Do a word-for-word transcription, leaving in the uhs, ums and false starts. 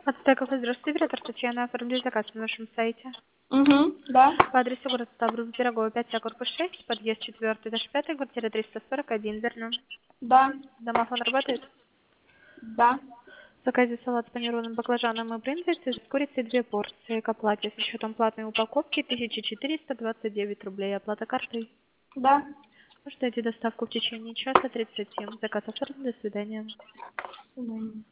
Отстой кафе, здравствуйте, оператор Татьяна, оформили заказ на нашем сайте. Угу, да. По адресу город Ставрополь, Пирогова, пять А, корпус шесть, подъезд четыре, этаж пять, квартира триста сорок один, верно? Да. Домофон работает? Да. В заказе салат с панированным баклажаном и брынзой, с курицей две порции, к оплате с учетом платной упаковки тысяча четыреста двадцать девять рублей, оплата картой. Да. Ждете доставку в течение часа тридцати. Заказ оформлен, до свидания. Свидания.